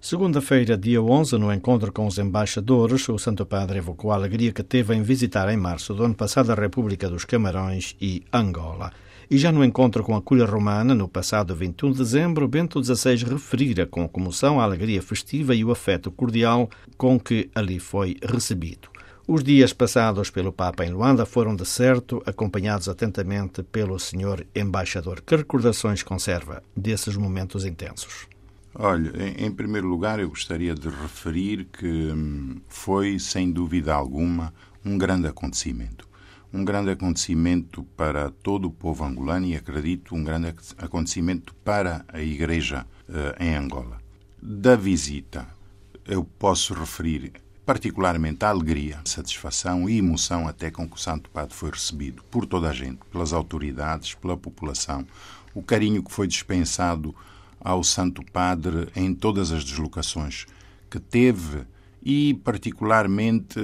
Segunda-feira, dia 11, no encontro com os embaixadores, o Santo Padre evocou a alegria que teve em visitar em março do ano passado a República dos Camarões e Angola. E já no encontro com a Curia Romana, no passado 21 de dezembro, Bento XVI referira com comoção a alegria festiva e o afeto cordial com que ali foi recebido. Os dias passados pelo Papa em Luanda foram, de certo, acompanhados atentamente pelo Sr. Embaixador. Que recordações conserva desses momentos intensos? Olha, em primeiro lugar eu gostaria de referir que foi, sem dúvida alguma, um grande acontecimento. Um grande acontecimento para todo o povo angolano e, acredito, um grande acontecimento para a Igreja em Angola. Da visita, eu posso referir particularmente a alegria, satisfação e emoção até com que o Santo Padre foi recebido por toda a gente, pelas autoridades, pela população, o carinho que foi dispensado ao Santo Padre em todas as deslocações que teve e, particularmente,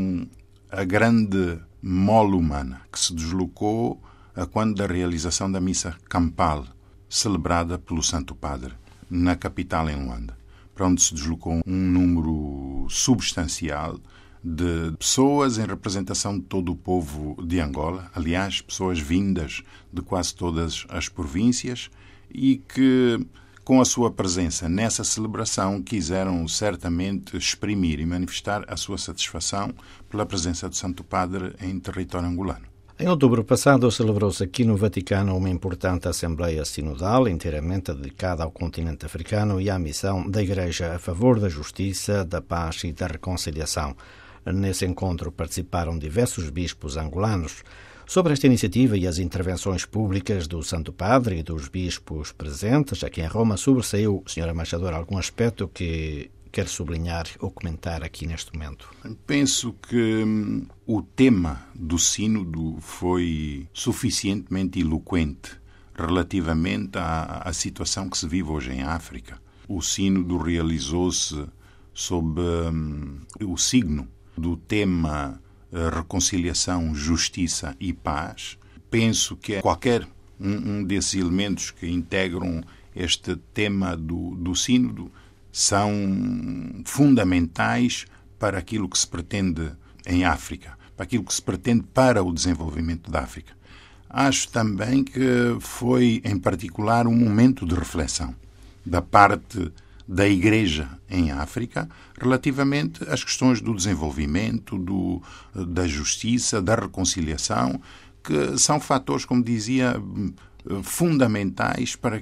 a grande mole humana que se deslocou a quando da realização da missa campal celebrada pelo Santo Padre na capital, em Luanda, para onde se deslocou um número substancial de pessoas em representação de todo o povo de Angola, aliás, pessoas vindas de quase todas as províncias e que, com a sua presença nessa celebração, quiseram certamente exprimir e manifestar a sua satisfação pela presença do Santo Padre em território angolano. Em outubro passado, celebrou-se aqui no Vaticano uma importante Assembleia Sinodal inteiramente dedicada ao continente africano e à missão da Igreja a favor da justiça, da paz e da reconciliação. Nesse encontro participaram diversos bispos angolanos. Sobre esta iniciativa e as intervenções públicas do Santo Padre e dos bispos presentes aqui em Roma, sobressaiu, Sr. Embaixador, algum aspecto que quer sublinhar ou comentar aqui neste momento? Penso que o tema do sínodo foi suficientemente eloquente relativamente à situação que se vive hoje em África. O sínodo realizou-se sob o signo do tema reconciliação, justiça e paz. Penso que qualquer um desses elementos que integram este tema do sínodo são fundamentais para aquilo que se pretende em África, para aquilo que se pretende para o desenvolvimento da África. Acho também que foi, em particular, um momento de reflexão da parte da Igreja em África relativamente às questões do desenvolvimento, da justiça, da reconciliação, que são fatores, como dizia, fundamentais para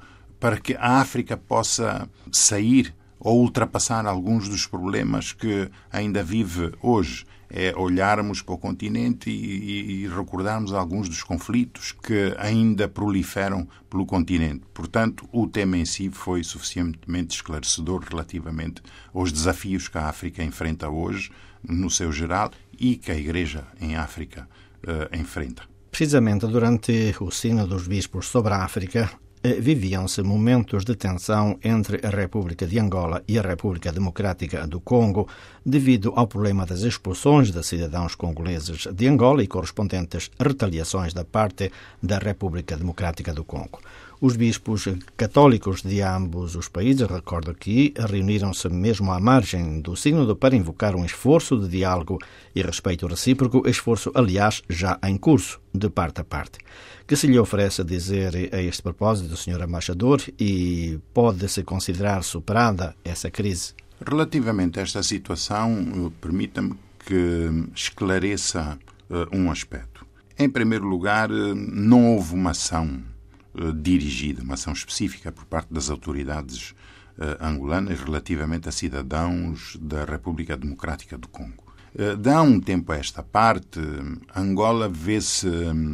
que a África possa sair ou ultrapassar alguns dos problemas que ainda vive hoje. É olharmos para o continente e recordarmos alguns dos conflitos que ainda proliferam pelo continente. Portanto, o tema em si foi suficientemente esclarecedor relativamente aos desafios que a África enfrenta hoje, no seu geral, e que a Igreja em África enfrenta. Precisamente durante o Sínodo dos Bispos sobre a África, viviam-se momentos de tensão entre a República de Angola e a República Democrática do Congo devido ao problema das expulsões de cidadãos congoleses de Angola e correspondentes retaliações da parte da República Democrática do Congo. Os bispos católicos de ambos os países, recordo aqui, reuniram-se mesmo à margem do sínodo para invocar um esforço de diálogo e respeito recíproco, esforço, aliás, já em curso, de parte a parte. Que se lhe oferece dizer a este propósito, Sr. Embaixador, e pode-se considerar superada essa crise? Relativamente a esta situação, permita-me que esclareça um aspecto. Em primeiro lugar, não houve uma ação dirigida, uma ação específica por parte das autoridades angolanas relativamente a cidadãos da República Democrática do Congo. De há um tempo a esta parte, Angola vê-se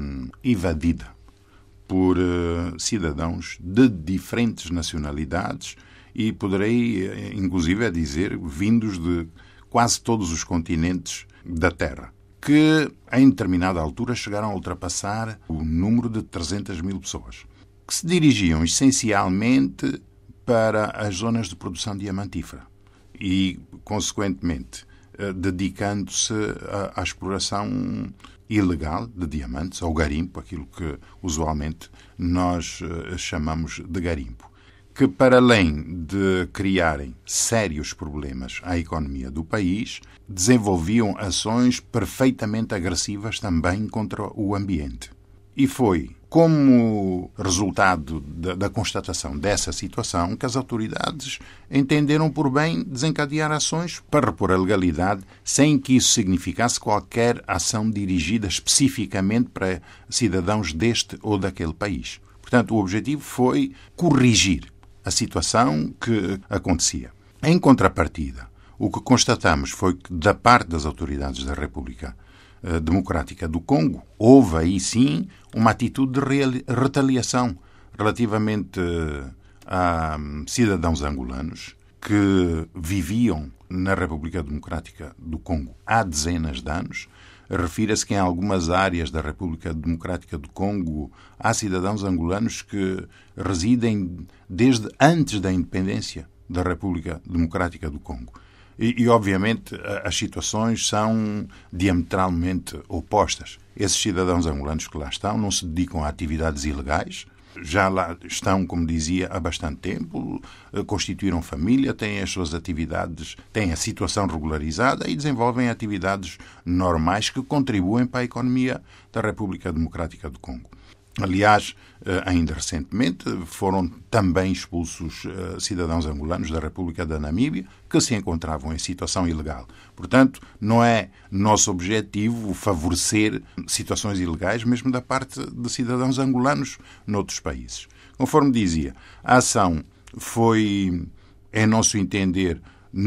invadida por cidadãos de diferentes nacionalidades e poderei, inclusive, dizer, vindos de quase todos os continentes da Terra, que em determinada altura chegaram a ultrapassar o número de 300 mil pessoas, que se dirigiam essencialmente para as zonas de produção diamantífera e, consequentemente, dedicando-se à exploração ilegal de diamantes, ao garimpo, aquilo que usualmente nós chamamos de garimpo, que, para além de criarem sérios problemas à economia do país, desenvolviam ações perfeitamente agressivas também contra o ambiente. E foi como resultado da constatação dessa situação que as autoridades entenderam por bem desencadear ações para repor a legalidade, sem que isso significasse qualquer ação dirigida especificamente para cidadãos deste ou daquele país. Portanto, o objetivo foi corrigir a situação que acontecia. Em contrapartida, o que constatamos foi que, da parte das autoridades da República Democrática do Congo, houve aí sim uma atitude de retaliação relativamente a cidadãos angolanos que viviam na República Democrática do Congo há dezenas de anos. Refira-se que em algumas áreas da República Democrática do Congo há cidadãos angolanos que residem desde antes da independência da República Democrática do Congo. E, obviamente, as situações são diametralmente opostas. Esses cidadãos angolanos que lá estão não se dedicam a atividades ilegais, já lá estão, como dizia, há bastante tempo, constituíram família, têm as suas atividades, têm a situação regularizada e desenvolvem atividades normais que contribuem para a economia da República Democrática do Congo. Aliás, ainda recentemente foram também expulsos cidadãos angolanos da República da Namíbia que se encontravam em situação ilegal. Portanto, não é nosso objetivo favorecer situações ilegais, mesmo da parte de cidadãos angolanos noutros países. Conforme dizia, a ação foi, em nosso entender,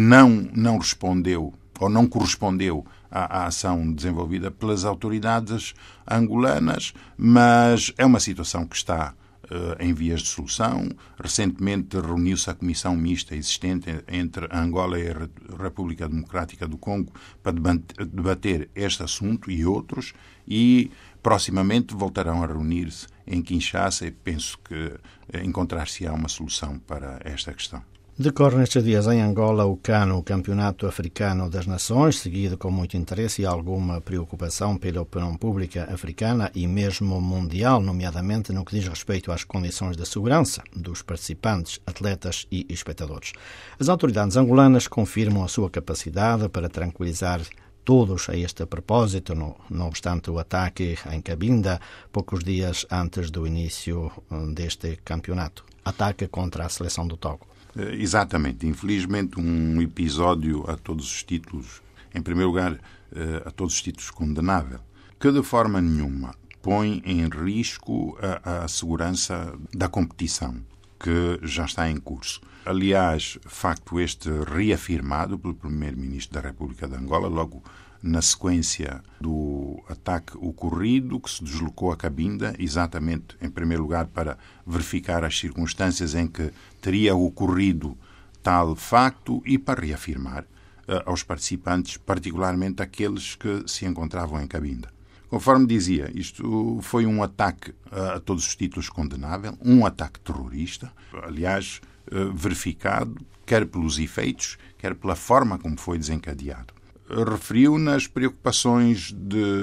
não respondeu ou não correspondeu à ação desenvolvida pelas autoridades angolanas, mas é uma situação que está em vias de solução. Recentemente reuniu-se a comissão mista existente entre Angola e a República Democrática do Congo para debater este assunto e outros, e proximamente voltarão a reunir-se em Kinshasa e penso que encontrar-se-á uma solução para esta questão. Decorre nestes dias em Angola o CAN, o Campeonato Africano das Nações, seguido com muito interesse e alguma preocupação pela opinião pública africana e mesmo mundial, nomeadamente no que diz respeito às condições de segurança dos participantes, atletas e espectadores. As autoridades angolanas confirmam a sua capacidade para tranquilizar todos a este propósito, não obstante o ataque em Cabinda, poucos dias antes do início deste campeonato. Ataque contra a seleção do Togo. Exatamente. Infelizmente, um episódio a todos os títulos, em primeiro lugar, a todos os títulos condenável, que de forma nenhuma põe em risco a segurança da competição, que já está em curso. Aliás, facto este reafirmado pelo Primeiro-Ministro da República de Angola, logo na sequência do ataque ocorrido, que se deslocou a Cabinda, exatamente, em primeiro lugar, para verificar as circunstâncias em que teria ocorrido tal facto e para reafirmar aos participantes, particularmente aqueles que se encontravam em Cabinda. Conforme dizia, isto foi um ataque a todos os títulos condenável, um ataque terrorista, aliás, verificado, quer pelos efeitos, quer pela forma como foi desencadeado. Referiu nas preocupações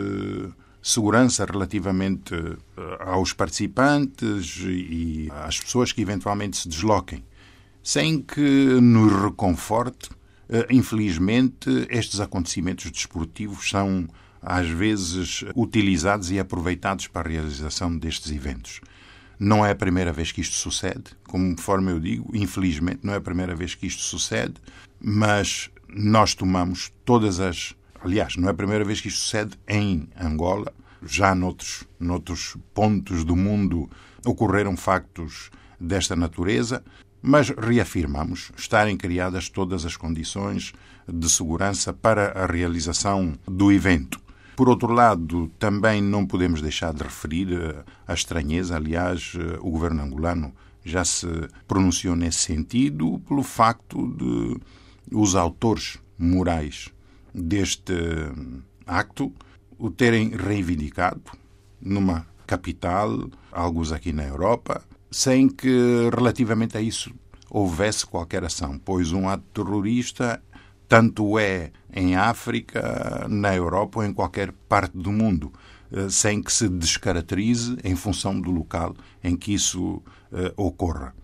de segurança relativamente aos participantes e às pessoas que eventualmente se desloquem, sem que nos reconforte. Infelizmente, estes acontecimentos desportivos são às vezes utilizados e aproveitados para a realização destes eventos. Não é a primeira vez que isto sucede, conforme eu digo, infelizmente não é a primeira vez que isto sucede, mas nós tomamos todas as... Aliás, não é a primeira vez que isto sucede em Angola, já noutros pontos do mundo ocorreram factos desta natureza, mas reafirmamos estarem criadas todas as condições de segurança para a realização do evento. Por outro lado, também não podemos deixar de referir a estranheza. Aliás, o governo angolano já se pronunciou nesse sentido pelo facto de os autores morais deste acto o terem reivindicado numa capital, alguns aqui na Europa, sem que relativamente a isso houvesse qualquer ação, pois um ato terrorista tanto é em África, na Europa ou em qualquer parte do mundo, sem que se descaracterize em função do local em que isso ocorra.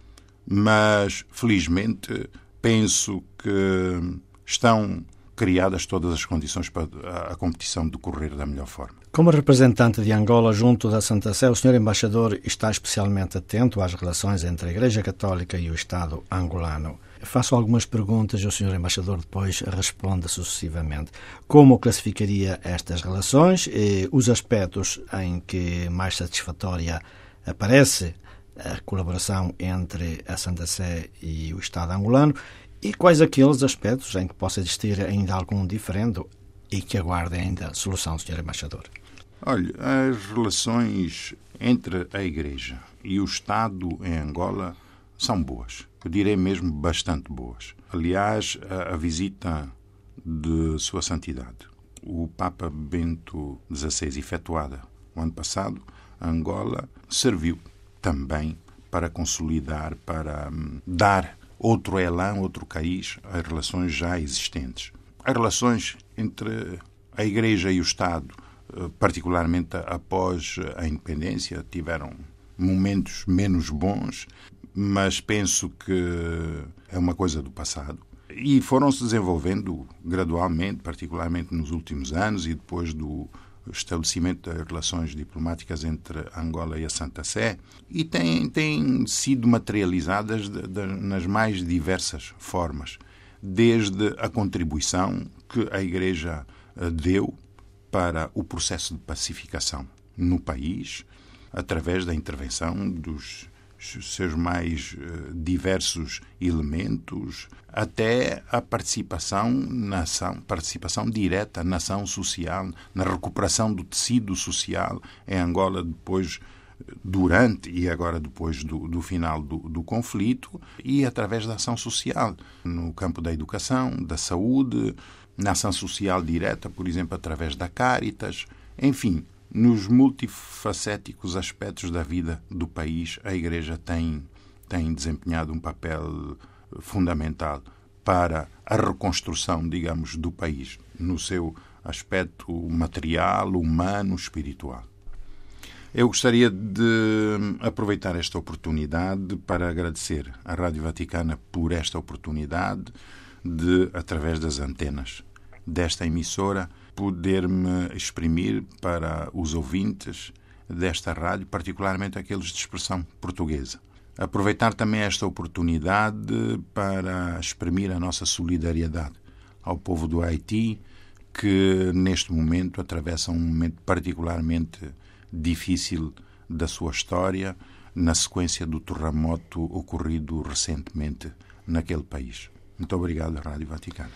mas, felizmente, penso que estão criadas todas as condições para a competição decorrer da melhor forma. Como representante de Angola junto da Santa Sé, o Sr. Embaixador está especialmente atento às relações entre a Igreja Católica e o Estado angolano. Faço algumas perguntas e o Sr. Embaixador depois responde sucessivamente. Como classificaria estas relações e os aspectos em que mais satisfatória aparece a colaboração entre a Santa Sé e o Estado angolano e quais aqueles aspectos em que possa existir ainda algum diferendo e que aguarde ainda a solução, Sr. Embaixador? Olha, as relações entre a Igreja e o Estado em Angola são boas. Eu direi mesmo bastante boas. Aliás, a visita de Sua Santidade, o Papa Bento XVI, efetuada o ano passado, a Angola, serviu também para consolidar, para dar outro elan, outro cariz às relações já existentes. As relações entre a Igreja e o Estado, particularmente após a independência, tiveram momentos menos bons, mas penso que é uma coisa do passado. E foram-se desenvolvendo gradualmente, particularmente nos últimos anos e depois do estabelecimento das relações diplomáticas entre Angola e a Santa Sé, e têm sido materializadas nas mais diversas formas, desde a contribuição que a Igreja deu para o processo de pacificação no país, através da intervenção dos seus mais diversos elementos, até a participação direta na ação social, na recuperação do tecido social em Angola depois, durante e agora depois do final do conflito, e através da ação social no campo da educação, da saúde, na ação social direta, por exemplo, através da Caritas, enfim, nos multifacéticos aspectos da vida do país, a Igreja tem desempenhado um papel fundamental para a reconstrução, digamos, do país, no seu aspecto material, humano, espiritual. Eu gostaria de aproveitar esta oportunidade para agradecer à Rádio Vaticana por esta oportunidade de, através das antenas desta emissora, poder-me exprimir para os ouvintes desta rádio, particularmente aqueles de expressão portuguesa. Aproveitar também esta oportunidade para exprimir a nossa solidariedade ao povo do Haiti, que neste momento atravessa um momento particularmente difícil da sua história, na sequência do terremoto ocorrido recentemente naquele país. Muito obrigado, Rádio Vaticana.